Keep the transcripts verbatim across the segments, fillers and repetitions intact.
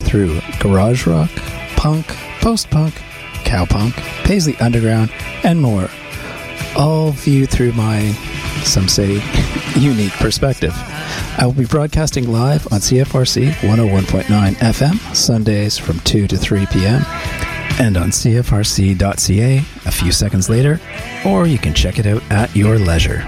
through garage rock, punk, post-punk, cowpunk, Paisley Underground, and more, all viewed through my, some say, unique perspective. I will be broadcasting live on C F R C one oh one point nine F M, Sundays from two to three p.m., and on C F R C dot C A a few seconds later, or you can check it out at your leisure.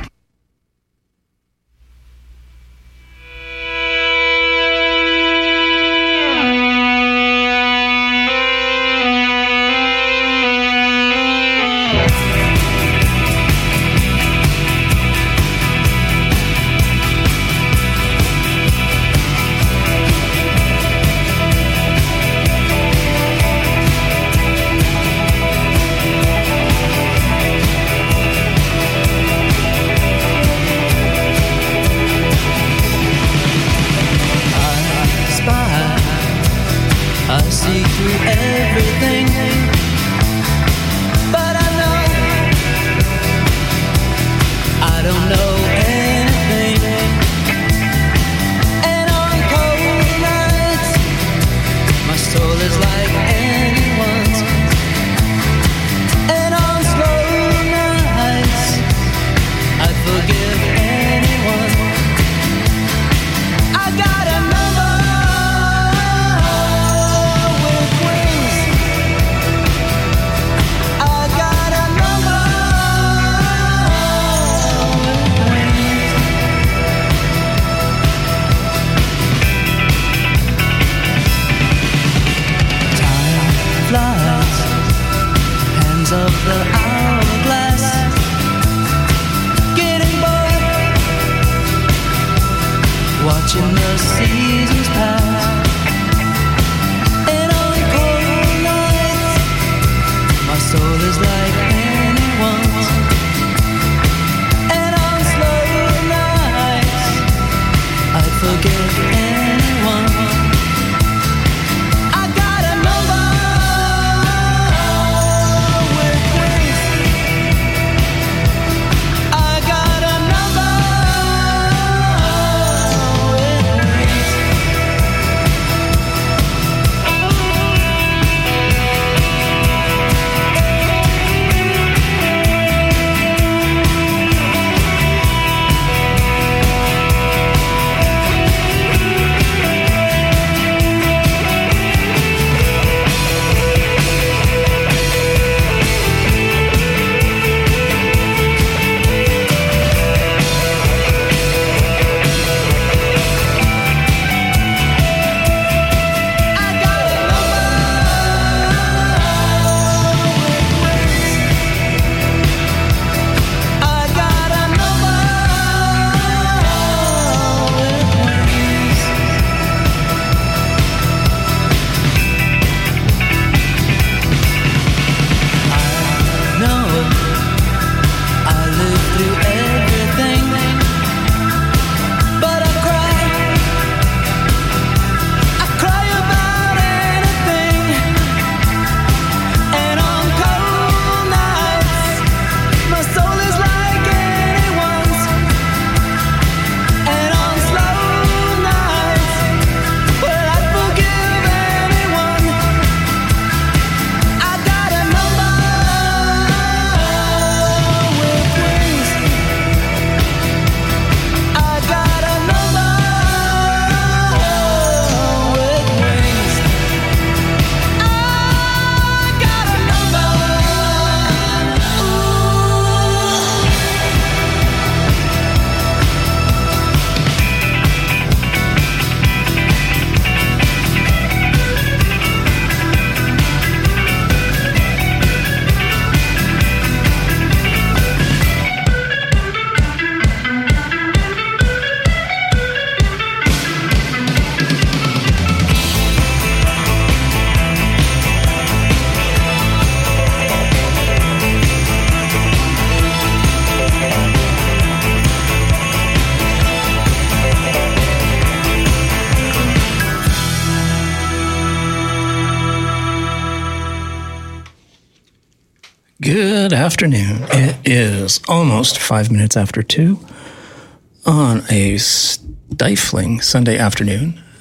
Good afternoon. It is almost five minutes after two on a stifling Sunday afternoon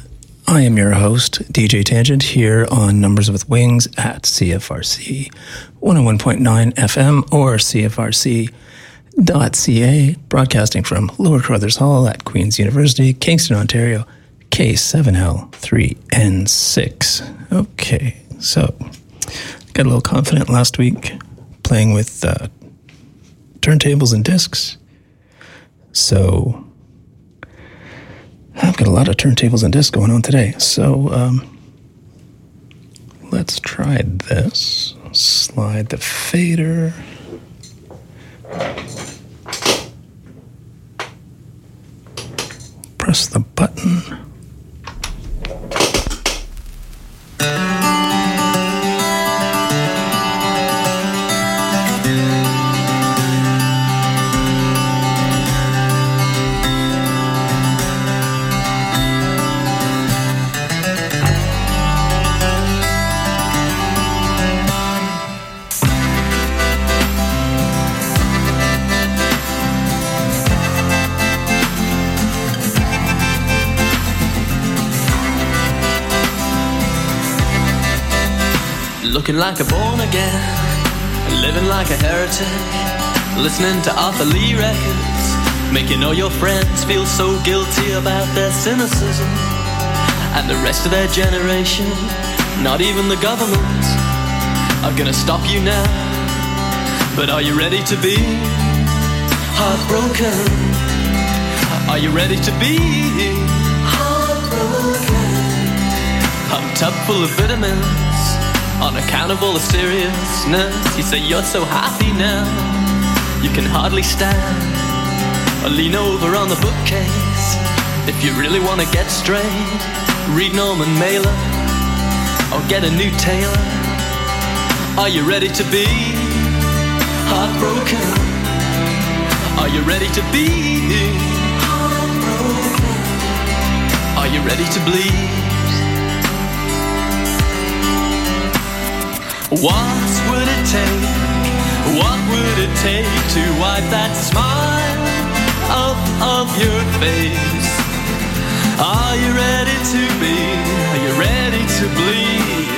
I am your host, D J Tangent, here on Numbers with Wings at C F R C one oh one point nine F M or C F R C dot C A, broadcasting from Lower Carruthers Hall at Queen's University, Kingston, Ontario, K seven L three N six. Okay, so got a little confident last week playing with uh, turntables and discs. So I've got a lot of turntables and discs going on today. So um, let's try this. Slide the fader. Press the button. Looking like a born again, living like a heretic, listening to Arthur Lee records, making all your friends feel so guilty about their cynicism. And the rest of their generation, not even the government, are gonna stop you now. But are you ready to be heartbroken? Are you ready to be heartbroken? Pumped up full of vitamins, on account of all the seriousness. You say you're so happy now, you can hardly stand or lean over on the bookcase. If you really want to get straight, read Norman Mailer or get a new tailor. Are you ready to be heartbroken? Are you ready to be heartbroken? Are you ready to bleed? What would it take, what would it take to wipe that smile off of your face? Are you ready to be, are you ready to bleed?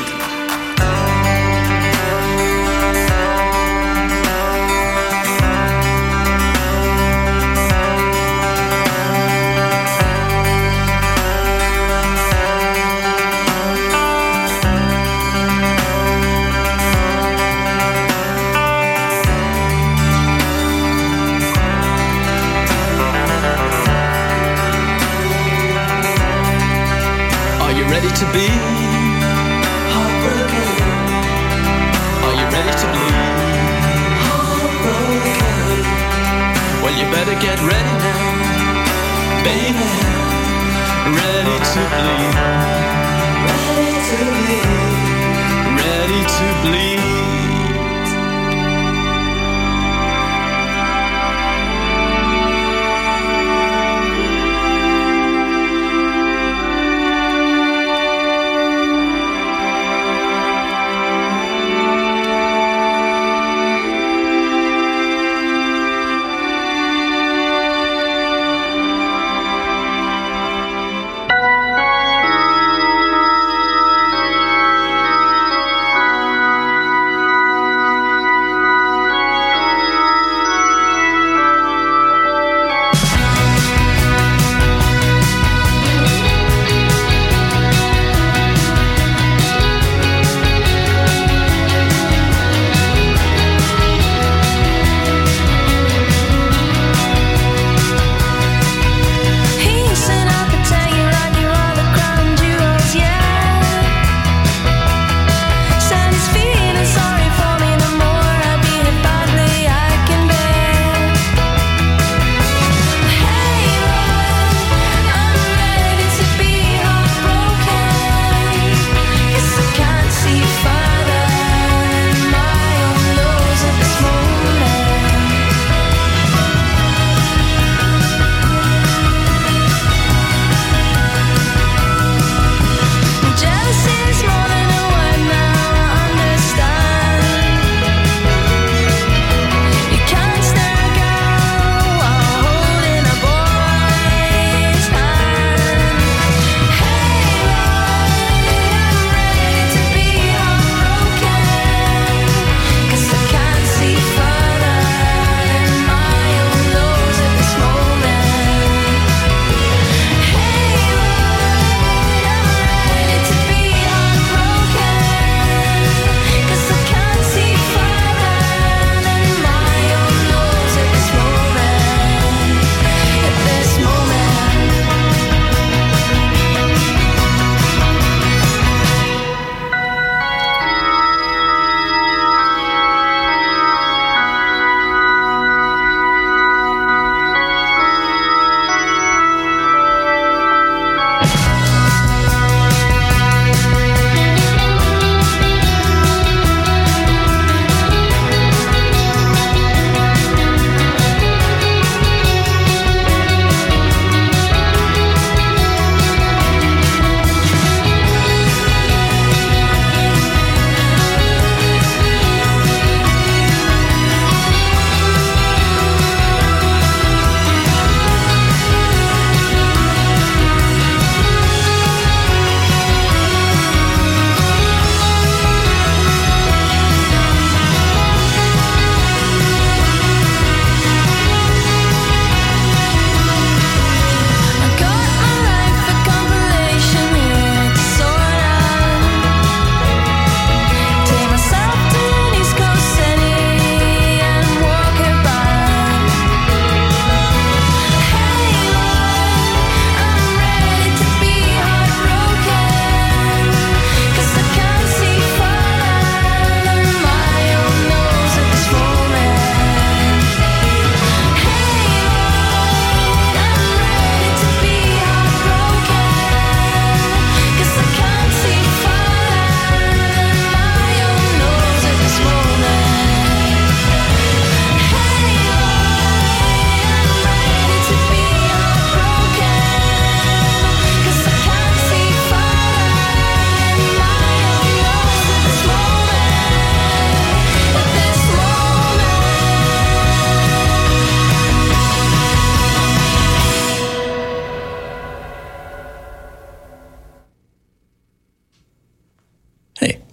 Ready to be heartbroken? Are you ready to bleed? Heartbroken. Well, you better get ready now, baby. Ready to bleed. Ready to bleed. Ready to bleed.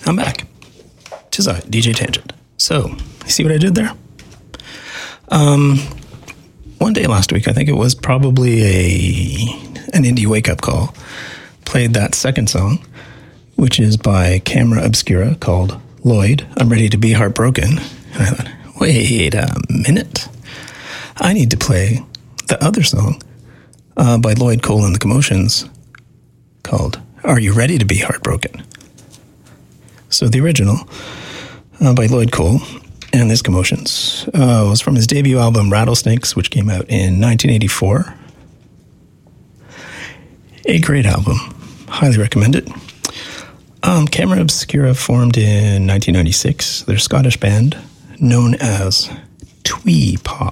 I'm back. Tis I, D J Tangent. So, you see what I did there? Um, one day last week, I think it was probably a an indie wake-up call, played that second song, which is by Camera Obscura, called Lloyd, I'm Ready to Be Heartbroken. And I thought, wait a minute. I need to play the other song uh, by Lloyd Cole and the Commotions called Are You Ready to Be Heartbroken? So the original uh, by Lloyd Cole and his Commotions uh, was from his debut album Rattlesnakes, which came out in nineteen eighty-four. A great album. Highly recommend it. Um, Camera Obscura formed in nineteen ninety-six. They're a Scottish band known as Twee Pop.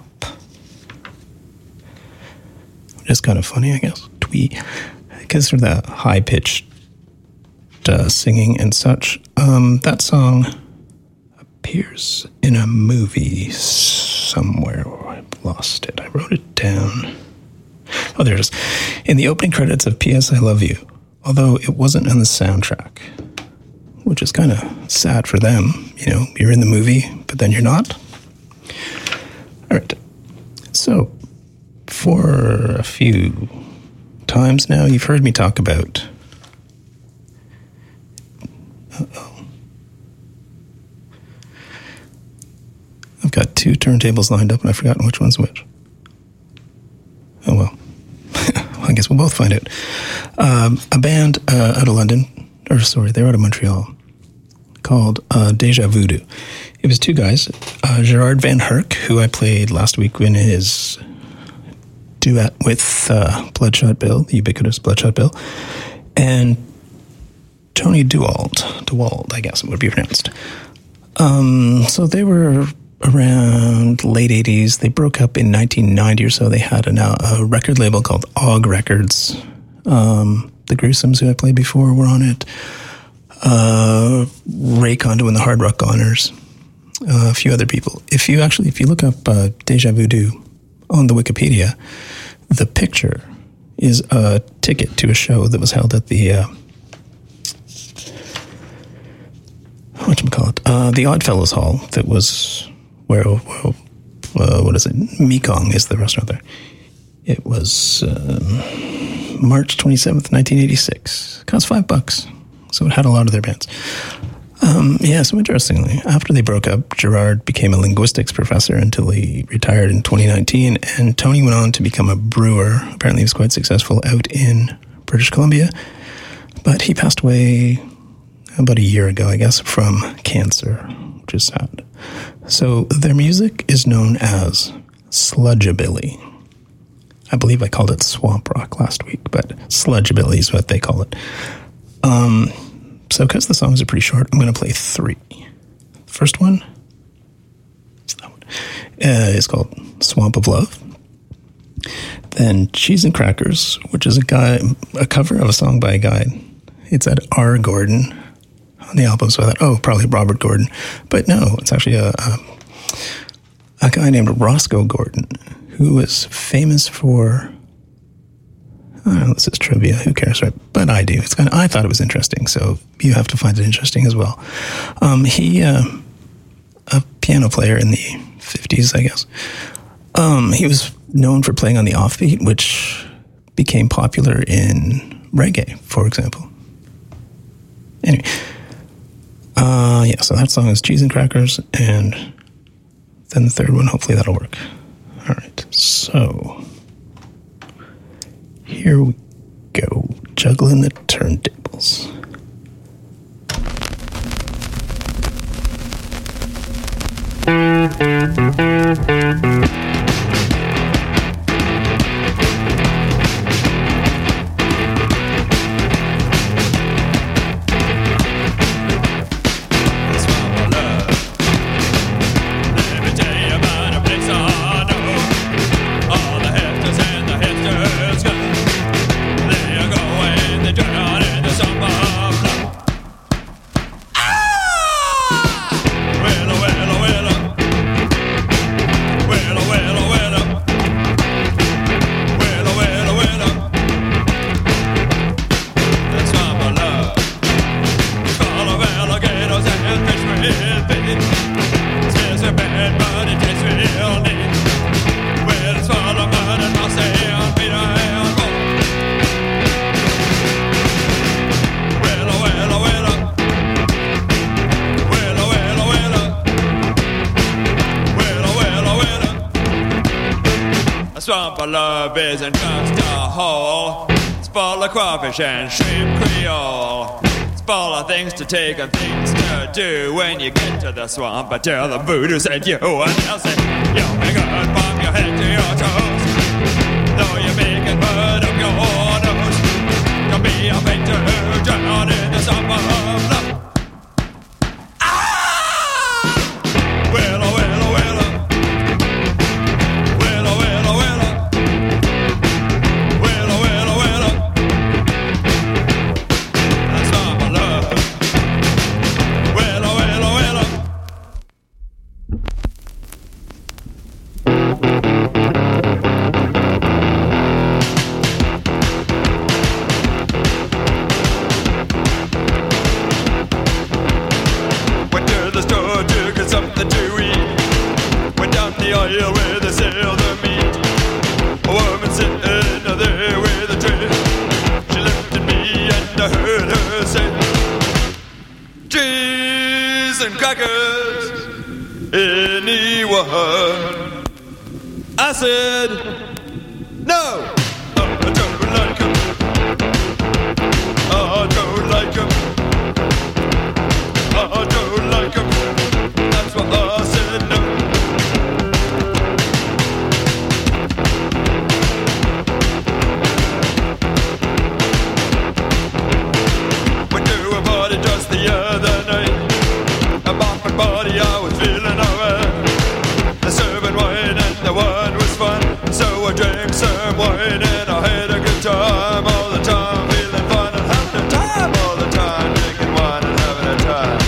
Which is kind of funny, I guess. Twee. Because of that high-pitched uh, singing and such. Um, that song appears in a movie somewhere. Oh, I lost it. I wrote it down. Oh, there it is. In the opening credits of P S I Love You, although it wasn't on the soundtrack, which is kind of sad for them. You know, you're in the movie, but then you're not. All right. So, for a few times now, you've heard me talk about... Uh-oh. I've got two turntables lined up, and I've forgotten which one's which. Oh, well. I guess we'll both find out. Um, a band uh, out of London, or sorry, they're out of Montreal, called uh, Deja Voodoo. It was two guys, uh, Gerard Van Herk, who I played last week in his duet with uh, Bloodshot Bill, the ubiquitous Bloodshot Bill, and Tony Duwald, Duwald, I guess it would be pronounced. Um, so they were around late eighties. They broke up in nineteen ninety or so. They had a, a record label called Og Records. Um, the Gruesomes, who I played before, were on it. Uh, Ray Kondo and the Hard Rock Goners. Uh, a few other people. If you actually, if you look up uh, Deja Voodoo on the Wikipedia, the picture is a ticket to a show that was held at the uh, whatchamacallit, uh, the Oddfellows Hall. That was where, where uh, what is it? Mekong is the restaurant there. It was um, March twenty-seventh, nineteen eighty-six. Cost five bucks. So it had a lot of their bands. Um, yeah, so interestingly, after they broke up, Gerard became a linguistics professor until he retired in twenty nineteen, and Tony went on to become a brewer. Apparently he was quite successful out in British Columbia, but he passed away about a year ago, I guess, from cancer, which is sad. So their music is known as sludgeabilly. I believe I called it swamp rock last week, but sludgeabilly is what they call it. Um, so because the songs are pretty short, I'm going to play three. The first one, it's that one, uh, is called Swamp of Love. Then Cheese and Crackers, which is a guy, a cover of a song by a guy. It's at R. Gordon on the album, so I thought, oh, probably Robert Gordon. But no, it's actually a, a, a guy named Roscoe Gordon, who was famous for... I don't know, this is trivia, who cares, right? But I do. It's kind of, I thought it was interesting, so you have to find it interesting as well. Um, he, uh, a piano player in the fifties, I guess. Um, he was known for playing on the offbeat, which became popular in reggae, for example. Anyway, uh, yeah, so that song is Cheese and Crackers, and then the third one, hopefully that'll work. All right, so... here we go, juggling the turntables. Down in the swamp of love isn't just a hole. It's full of crawfish and shrimp creole. It's full of things to take and things to do when you get to the swamp. But tell the voodoo said you and they'll say you'll be good from your head to your toes. Though you're making mud up your nose, you'll be a painter drown in the swamp of love. I said, no, I don't like him. I don't like him. I don't like him. That's what I said, no. Went to a party just the other night. A bumping party, I was feeling alright. The serving wine and the wine was fun, so I drank some wine and I had a good time all the time, feeling fun and having a time all the time, drinking wine and having a time.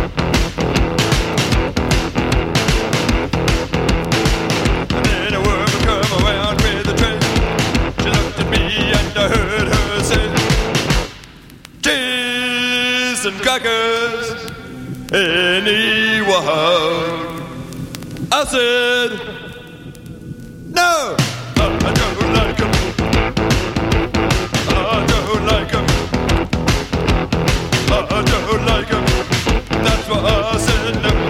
And then a woman come around with a tray. She looked at me and I heard her say, cheese and crackers, anyone. I said, no, I don't like him. I don't like him. I don't like him. That's what I said, no.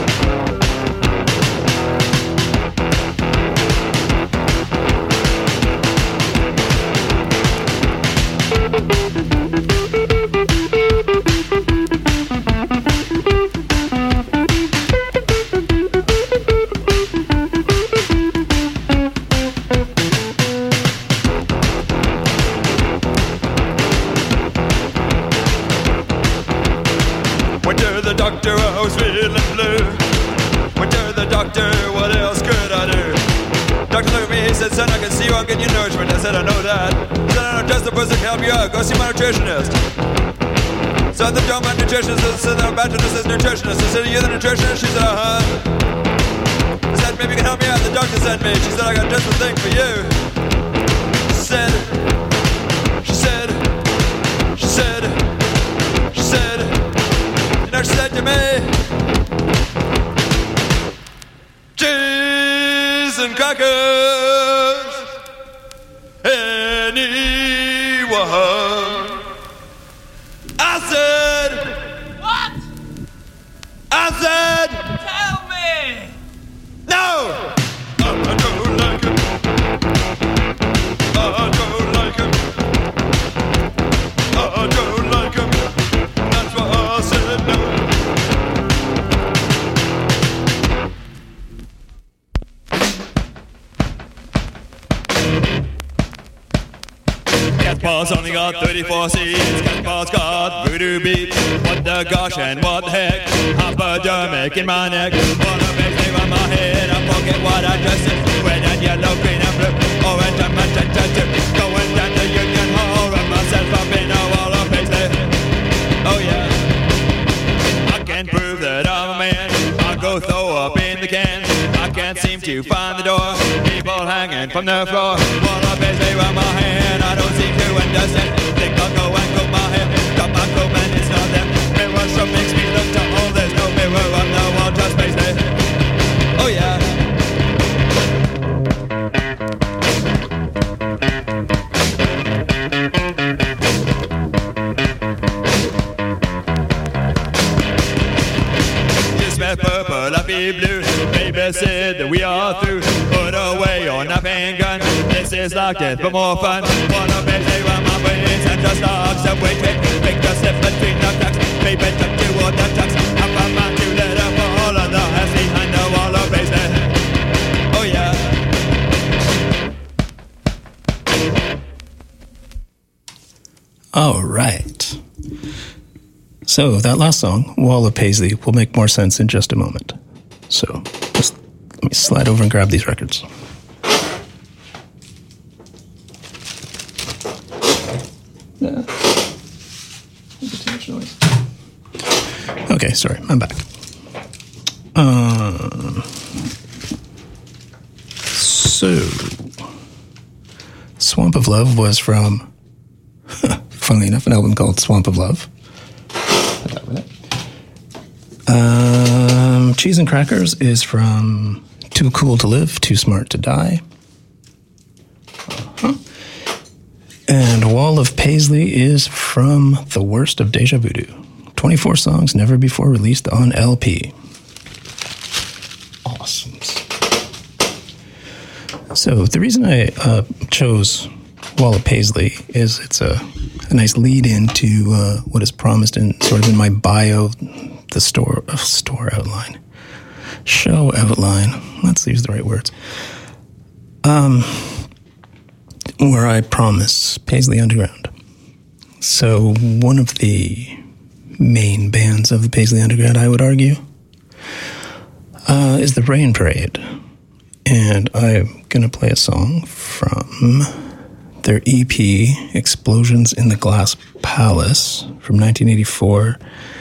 Doctor, I was feeling blue. Went to the doctor, what else could I do? Doctor looked at me, he said, son, I can see you, I'll get you nourishment. I said, I know that. He said, I know just the person can help you out. Go see my nutritionist. So I told my nutritionist, I said, I'm bachelor's as nutritionist. I said, are you the nutritionist? She said, uh-huh. I said, maybe you can help me out. The doctor sent me. She said, I got just the thing for you. She said, she said, she said, she said, she said to me, cheese and crackers, anyone. I said, what? I said, tell me. No, I don't like him. I don't like him. I don't like him. That's what I said, no. Catball's only got thirty-four seats. Catball's got voodoo beats. What the gosh and what the heck? Hypodermic in my neck. What a big thing on my head. I forget what I just said. Red and yellow, green and blue, orange and magenta. Going down the Union Hall, run myself up in a wall of paisley. Oh yeah, I can prove that I'm a man. I'll go throw up in the can. I can't seem to find the door. People hanging from the floor. Wall of paisley around my hand. I don't seem to understand. Think I'll go and comb my hair. Got my comb and it's not there. Mirror shop makes me look tall. There's no mirror on the wall, just paisley. Oh yeah. red, purple, happy blue. Baby said that we are through. Put away your napping gun. This is like death, but more fun. Wanna bet they run my brains and just dogs. And wait, wait, make the slip between the ducks. Baby, tuck you on the ducks. Up a man to let up for all of the hands behind the wall of basement. Oh yeah. All right. So that last song, Wall of Paisley, will make more sense in just a moment. So just let me slide over and grab these records. Yeah. Too much noise. Okay, sorry, I'm back. Um, so, Swamp of Love was from, funnily enough, an album called Swamp of Love. Um, Cheese and Crackers is from Too Cool to Live, Too Smart to Die. Uh-huh. And Wall of Paisley is from The Worst of Deja Voodoo. twenty-four songs never before released on L P. Awesome. So the reason I uh, chose Wall of Paisley is it's a, a nice lead into uh, what is promised in sort of in my bio, the store uh, store outline, show outline. Let's use the right words. Um, where I promise Paisley Underground. So one of the main bands of the Paisley Underground, I would argue, uh, is the Rain Parade. And I'm going to play a song from their E P, Explosions in the Glass Palace, from nineteen eighty-four.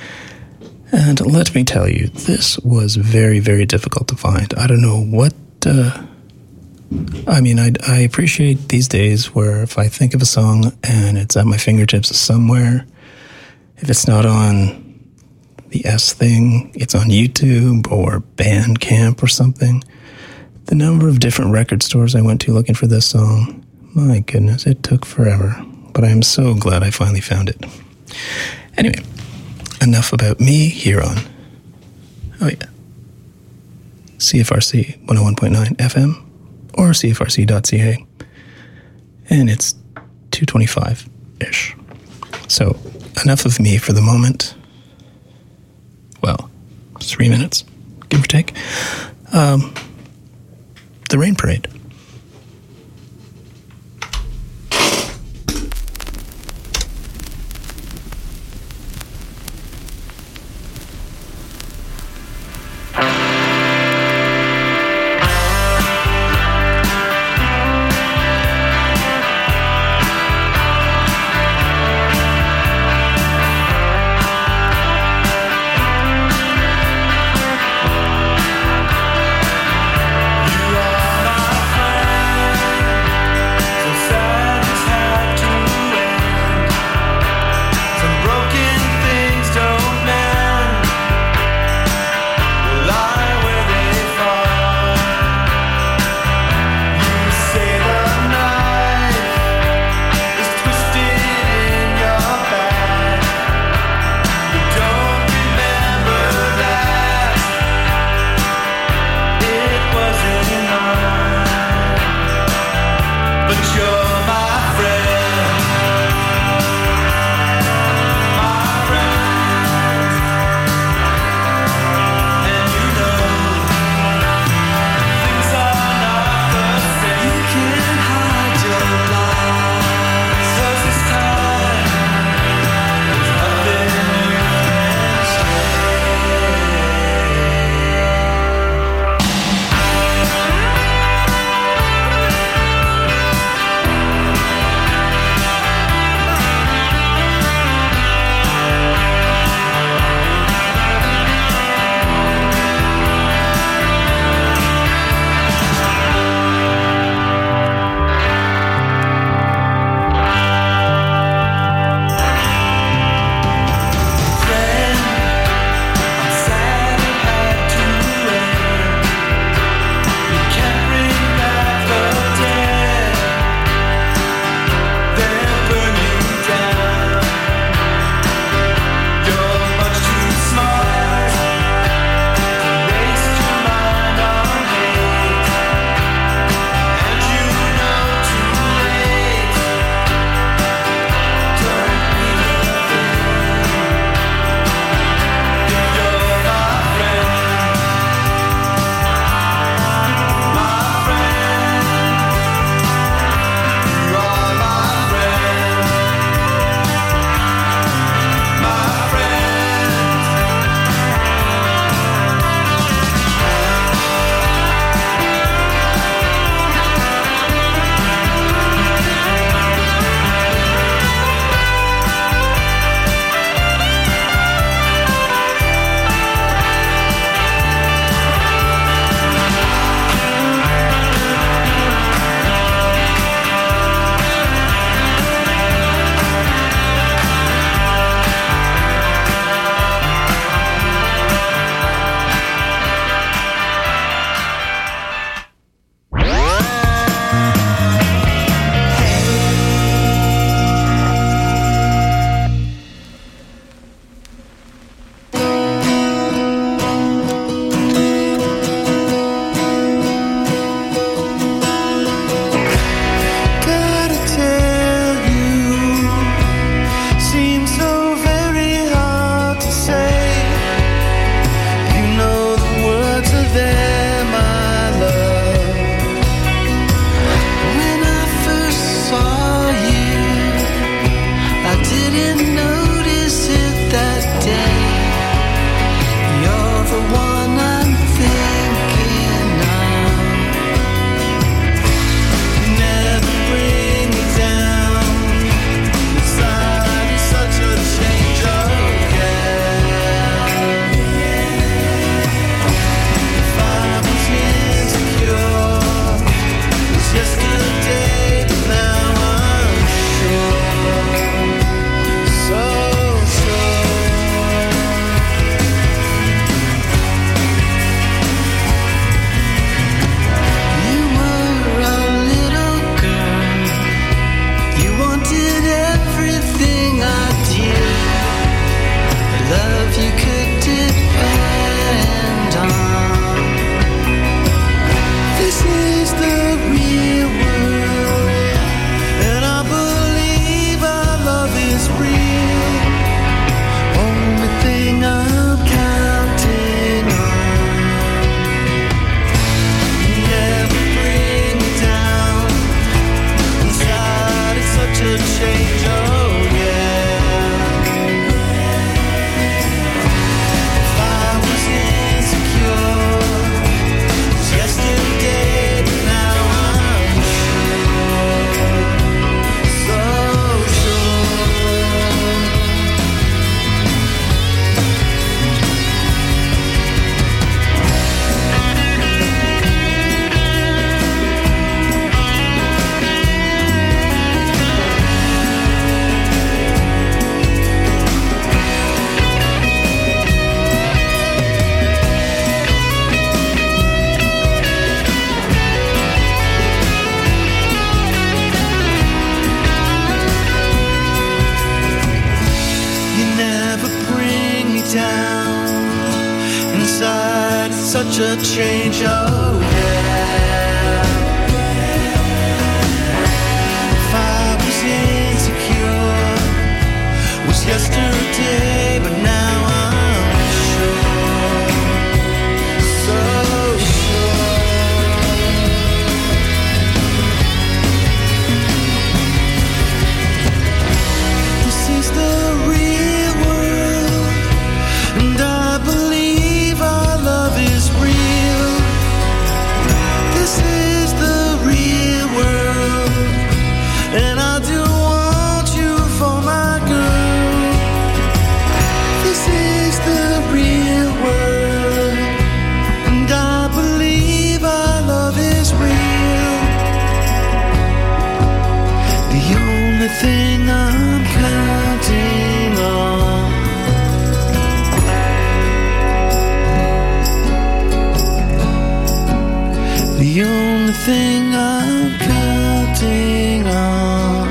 And let me tell you, this was very, very difficult to find. I don't know what... Uh, I mean, I, I appreciate these days where if I think of a song and it's at my fingertips somewhere, if it's not on the S thing, it's on YouTube or Bandcamp or something. The number of different record stores I went to looking for this song, my goodness, it took forever. But I am so glad I finally found it. Anyway, enough about me here on, oh yeah, C F R C one oh one point nine F M or C F R C dot C A. And it's two twenty-five-ish. So, enough of me for the moment. Well, three minutes, give or take. Um... The Rain Parade. You are my down inside. It's such a change, oh yeah. If I was insecure, was yesterday, but now I'm sure, so sure. This is the real world, and I believe our love is real. This is the real world, and I do want you for my girl. This is the real world, and I believe our love is real. The only thing I'm counting on, the only thing I'm counting on.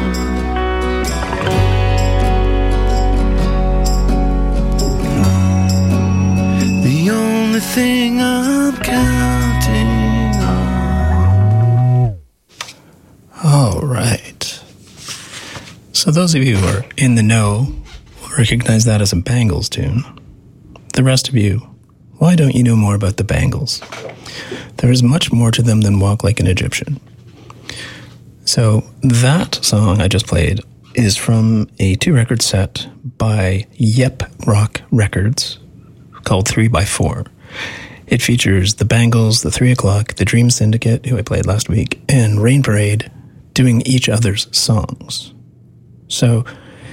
The only thing I'm counting on. All right. So those of you who are in the know will recognize that as a Bangles tune. The rest of you, why don't you know more about the Bangles? There is much more to them than Walk Like an Egyptian. So that song I just played is from a two-record set by Yep Rock Records called three by four. It features the Bangles, the Three O'Clock, the Dream Syndicate, who I played last week, and Rain Parade doing each other's songs. So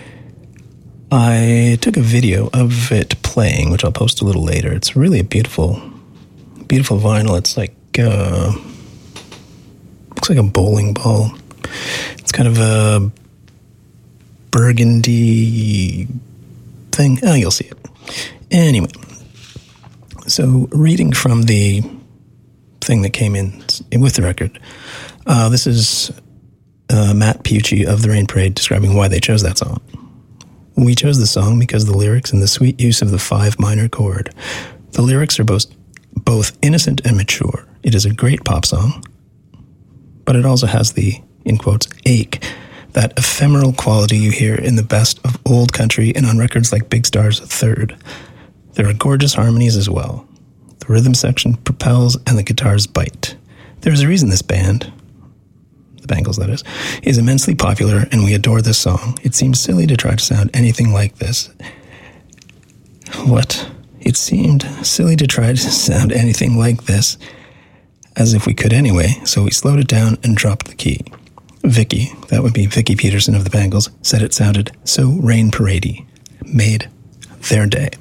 I took a video of it playing, which I'll post a little later. It's really a beautiful, beautiful vinyl. It's like, uh, looks like a bowling ball. It's kind of a burgundy thing. Oh, you'll see it. Anyway, so reading from the thing that came in with the record, uh, this is uh, Matt Pucci of the Rain Parade describing why they chose that song. We chose the song because of the lyrics and the sweet use of the five minor chord. The lyrics are both, both innocent and mature. It is a great pop song, but it also has the, in quotes, ache, that ephemeral quality you hear in the best of old country and on records like Big Star's Third. There are gorgeous harmonies as well. The rhythm section propels and the guitars bite. There's a reason this band, the Bangles that is, is immensely popular and we adore this song. It seems silly to try to sound anything like this. What? It seemed silly to try to sound anything like this, as if we could anyway, so we slowed it down and dropped the key. Vicky, that would be Vicky Peterson of the Bangles, said it sounded so Rain Parade-y. Made their day.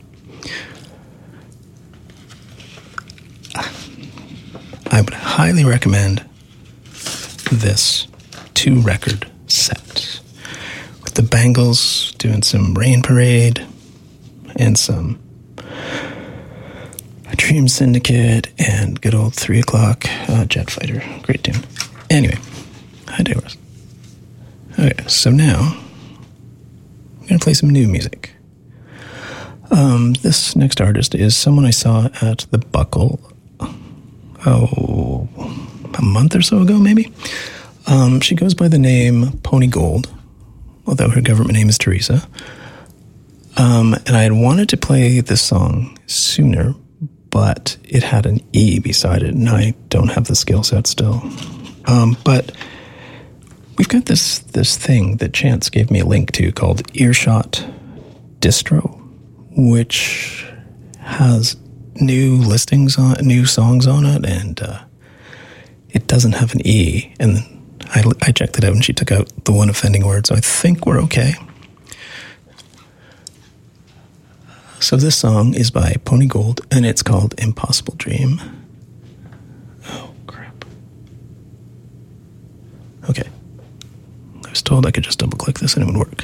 I would highly recommend this two-record set with the Bangles doing some Rain Parade and some Dream Syndicate and good old Three O'Clock uh, Jet Fighter. Great tune. Anyway, I digress. Okay, so now I'm going to play some new music. Um, this next artist is someone I saw at the Buckle, oh, a month or so ago, maybe. Um, she goes by the name Pony Gold, although her government name is Teresa. Um, and I had wanted to play this song sooner, but it had an E beside it, and I don't have the skill set still. Um, but we've got this this thing that Chance gave me a link to called Earshot Distro, which has new listings on, new songs on it, and uh, it doesn't have an E. And I, I checked it out, and she took out the one offending word, so I think we're okay. So this song is by Pony Gold, and it's called Impossible Dream. Oh, crap. Okay. I was told I could just double-click this and it would work.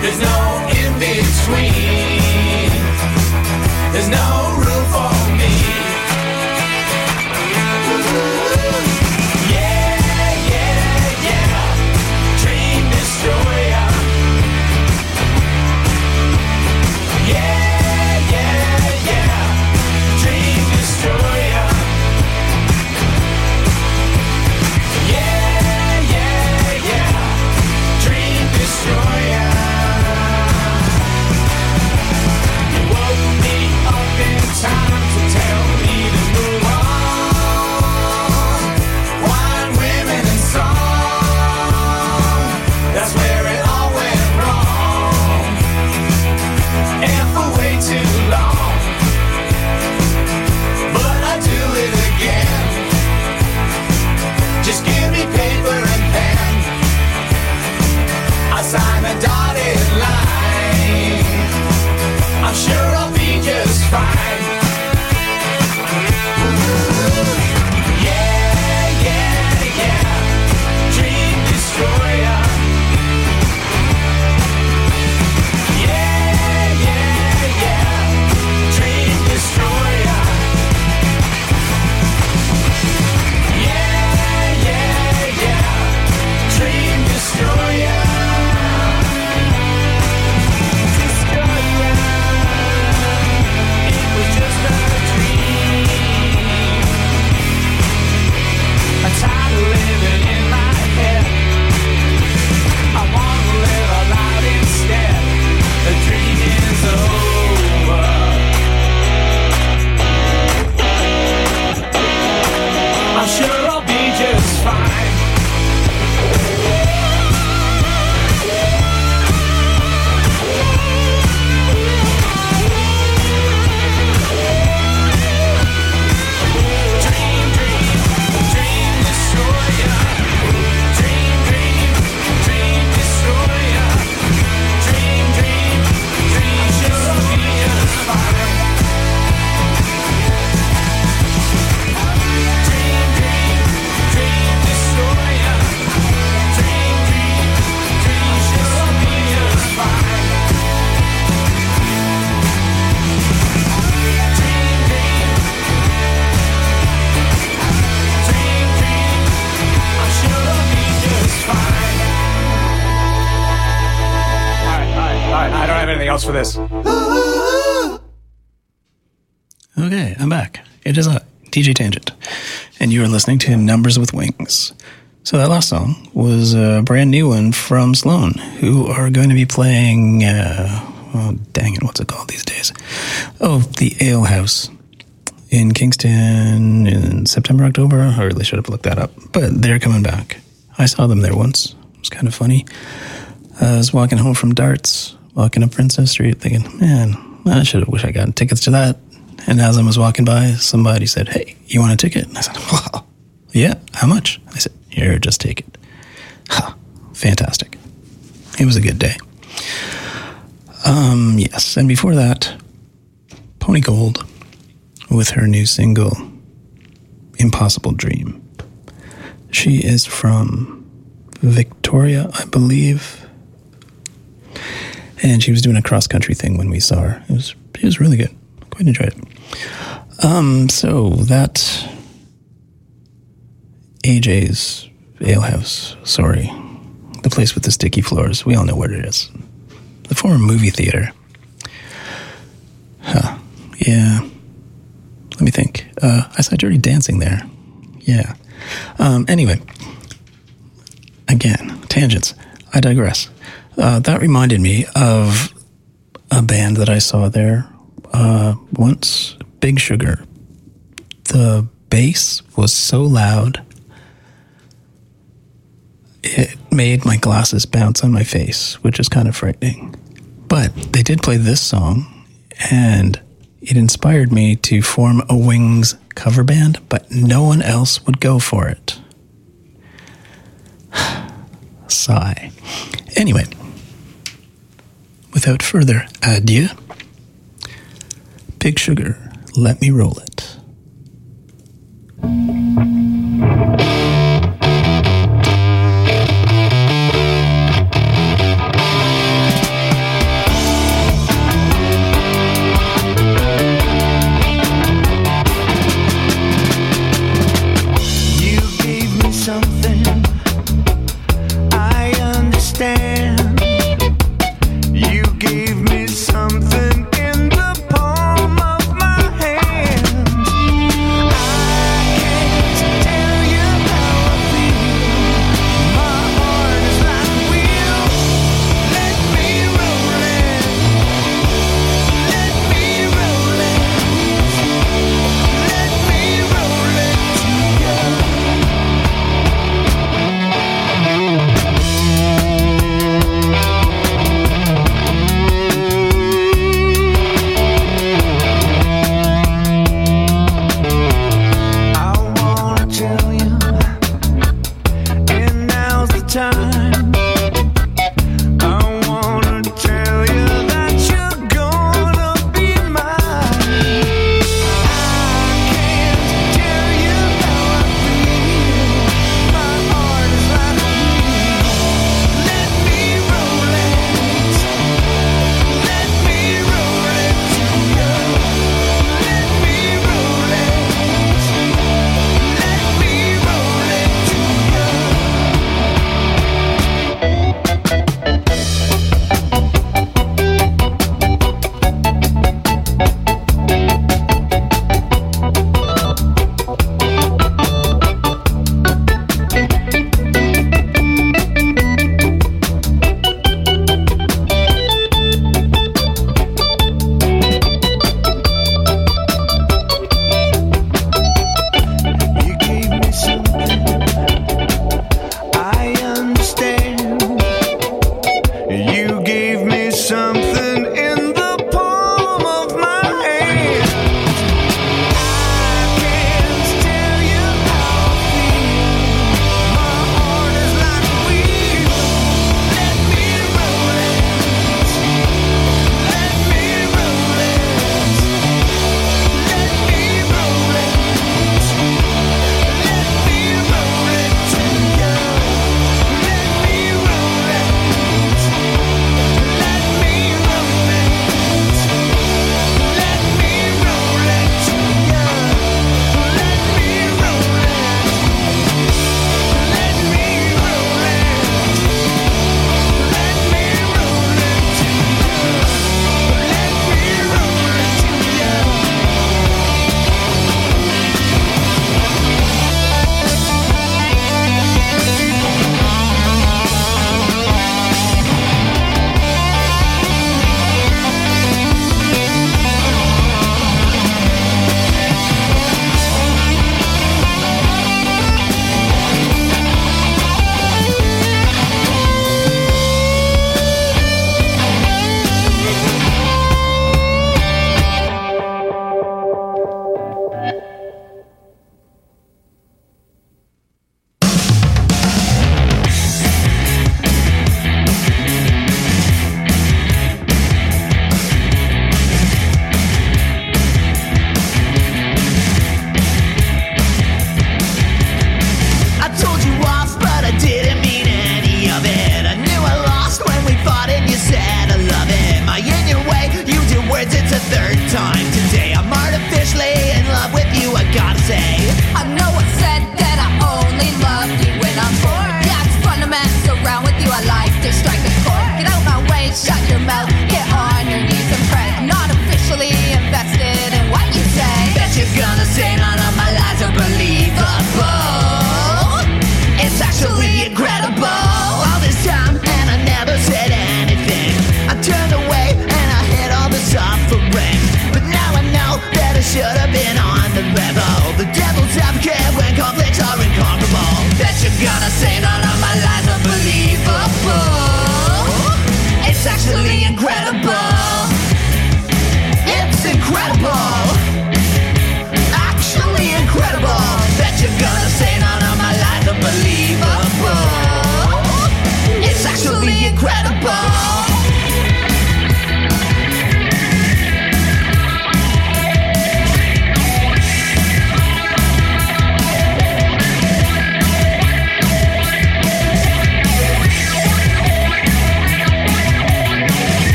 There's no in between. There's no room for me. Yeah, yeah, yeah. Dream destroyer. Yeah, yeah, yeah. Dream destroyer. Yeah, yeah, yeah. Dream destroyer. You woke me up in time to tell me to move on. Wine, women, and song. That's where it all went wrong. And for way too long. But I do it again. Just give me paper and pen. I sign a dotted line. I'm sure I'll be just fine. Yeah, yeah, yeah. Dream destroyer. Yeah, yeah, yeah. Dream destroyer. Yeah, yeah, yeah. Dream destroyer. Destroyer. It was just a dream. I'm tired of living in my head. I want to live out loud instead. The dream is over. I'm sure I'll be just fine. Dream, dream, dream destroyer. Dream, dream, dream destroyer. Dream, dream, dream. I'm sure I'll be just fine. Dream, dream, dream destroyer. Dream, dream, dream. I'm sure I'll be just fine. Dream, dream, dream, dream. I'm sure I'll be just fine. All right, all right, all right. I don't have anything else for this. Okay, I'm back. It is a D J Tangent, and you are listening to Numbers with Wings. So that last song was a brand new one from Sloan, who are going to be playing, uh, oh, dang it, what's it called these days? Oh, the Ale House in Kingston in September, October. I really should have looked that up, but they're coming back. I saw them there once. It was kind of funny. I was walking home from Darts, walking up Princess Street, thinking, man, I should have wish I got tickets to that. And as I was walking by, somebody said, hey, you want a ticket? And I said, well, yeah, how much? I said, here, just take it. Huh, fantastic. It was a good day. Um, yes, and before that, Pony Gold with her new single, Impossible Dream. She is from Victoria, I believe. And she was doing a cross-country thing when we saw her. It was, it was really good. Quite enjoyed it. Um, so that A J's Ale House, sorry, the place with the sticky floors. We all know where it is. The former movie theater. Huh. Yeah. Let me think. Uh, I saw Dirty Dancing there. Yeah. Um, anyway. Again, tangents. I digress. Uh, that reminded me of a band that I saw there uh, once, Big Sugar. The bass was so loud, it made my glasses bounce on my face, which is kind of frightening. But they did play this song, and it inspired me to form a Wings cover band, but no one else would go for it. Sigh. Anyway, without further ado, Big Sugar, Let Me Roll It.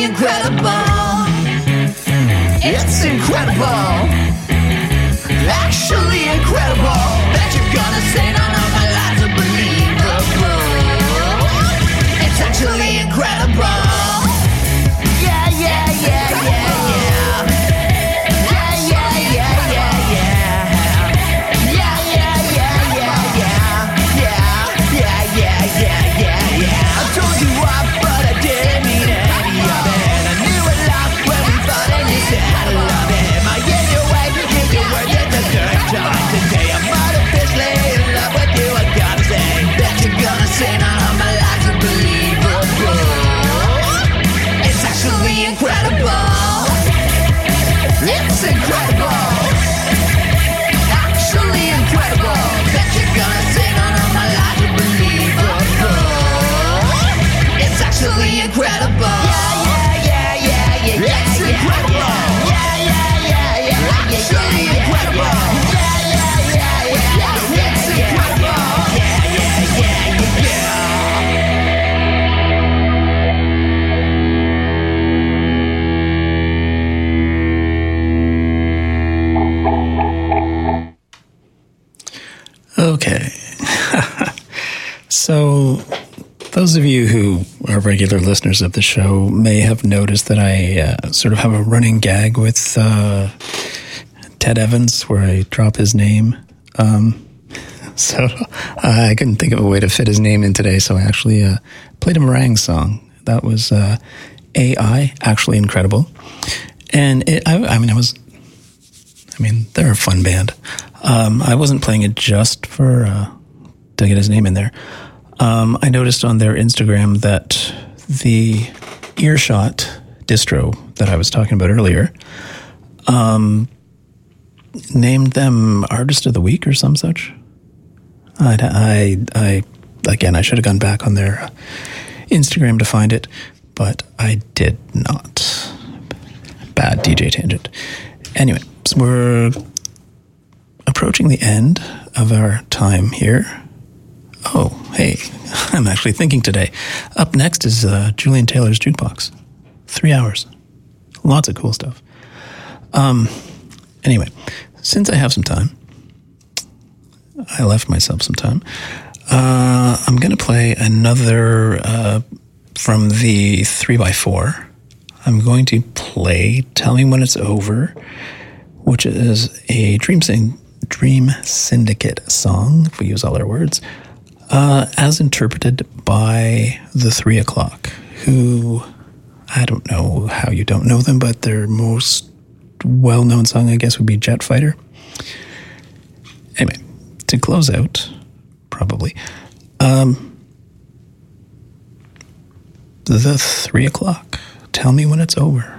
incredible. It's incredible. Actually incredible. That you're gonna say none of my lies are believable. It's actually incredible. Yeah, yeah, yeah, yeah, yeah. Yeah, yeah, yeah, yeah, yeah. Yeah, yeah, yeah, yeah, yeah. Yeah, yeah, yeah, yeah, yeah, yeah. I told you what, but I didn't mean any of it. I knew it lost when we fought and you said I love it. Am I in your way? In your word, it's the third time today. I'm artificially in love with you. I gotta say that you're gonna say none of my lies are believable. It's actually incredible. It's incredible. Actually incredible. That you're gonna say none of my lies are believable. It's actually incredible. Yeah, yeah, yeah, yeah, yeah. It's incredible. Yeah, yeah, yeah, yeah. Actually incredible. Yeah, yeah, yeah, yeah, yeah. It's incredible. Yeah, yeah, yeah, yeah, yeah. Okay. So, those of you who are regular listeners of the show may have noticed that I uh, sort of have a running gag with uh, Ted Evans where I drop his name. Um, so, uh, I couldn't think of a way to fit his name in today, so I actually uh, played a meringue song. That was uh, A I, Actually Incredible. And it, I, I mean, I was... I mean, they're a fun band. Um, I wasn't playing it just for uh, to get his name in there. Um, I noticed on their Instagram that the Earshot distro that I was talking about earlier um, named them Artist of the Week or some such. I, I, I again, I should have gone back on their Instagram to find it, but I did not. Bad D J tangent. Anyway. So we're approaching the end of our time here. Oh, hey, I'm actually thinking today. Up next is uh, Julian Taylor's Jukebox. Three hours. Lots of cool stuff. Um. Anyway, since I have some time, I left myself some time, uh, I'm going to play another uh, from the three by four. I'm going to play Tell Me When It's Over, which is a Dream, Syn- Dream Syndicate song, if we use all our words, uh, as interpreted by The Three O'Clock, who, I don't know how you don't know them, but their most well-known song, I guess, would be Jet Fighter. Anyway, to close out, probably, um, The Three O'Clock, Tell Me When It's Over.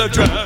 of drugs.